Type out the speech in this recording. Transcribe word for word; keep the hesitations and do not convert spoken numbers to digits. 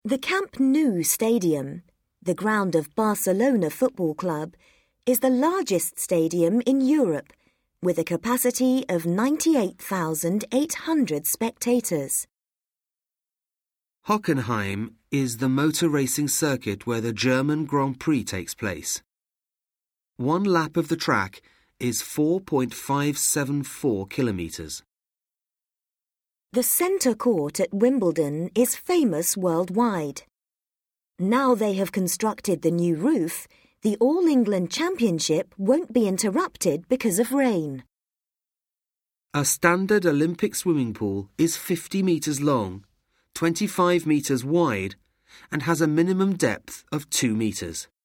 The Camp Nou Stadium, the ground of Barcelona Football Club, is the largest stadium in Europe, with a capacity of ninety-eight thousand eight hundred spectators. Hockenheim is the motor racing circuit where the German Grand Prix takes place. One lap of the track is four point five seven four kilometres. The centre court at Wimbledon is famous worldwide. Now they have constructed the new roof, the All England Championship won't be interrupted because of rain. A standard Olympic swimming pool is fifty metres long, twenty-five metres wide, and has a minimum depth of two metres.